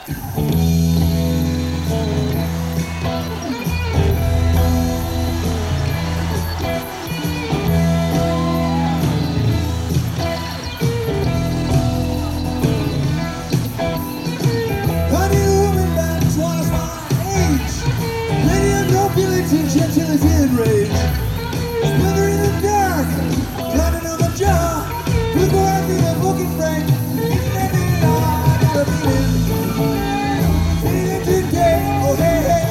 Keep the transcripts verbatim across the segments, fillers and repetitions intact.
Gentility and rage, splintering in the dark, climbing on the jaw. Look where I feel a looking frank. It's never I got a feeling, feeling today. Oh hey, hey.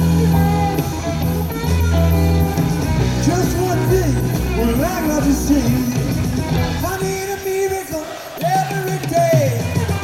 Just one thing, well I got to say, I need a miracle every day.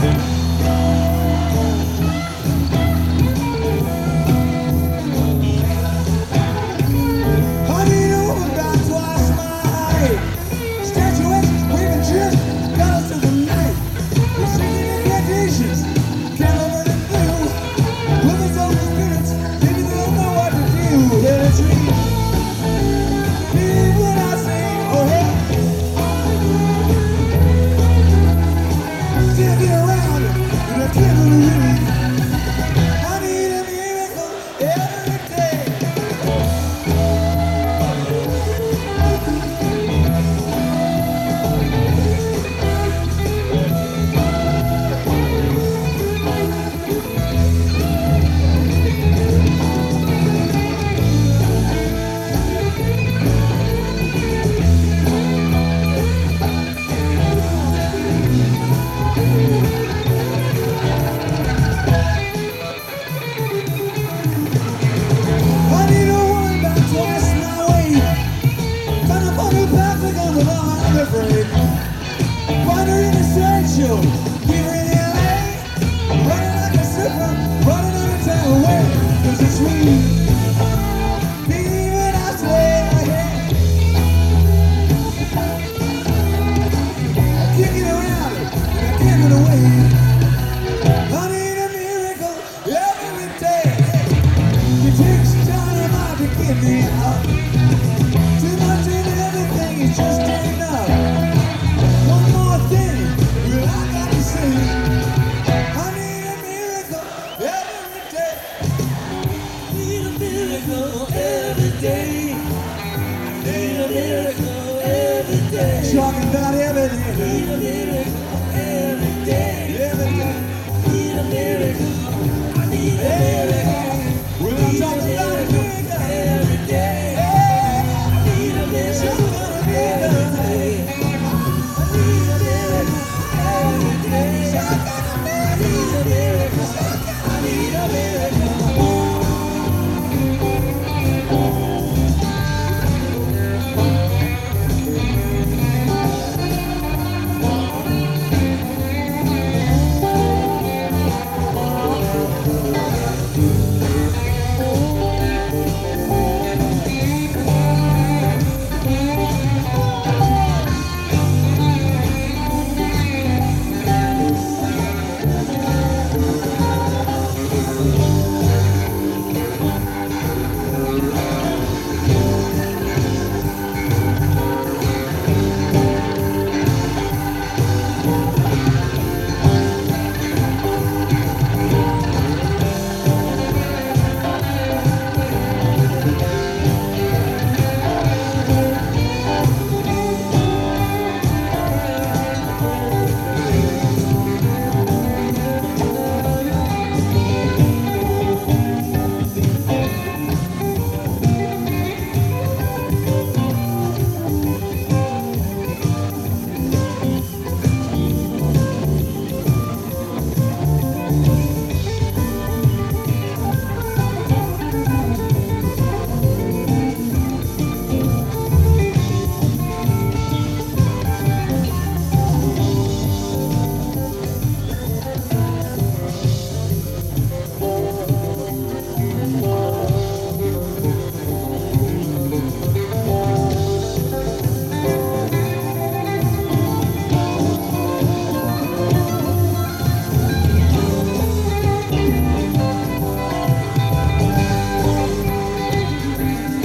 Talking about every day. Need a miracle every day. Every day. Need a miracle. I need a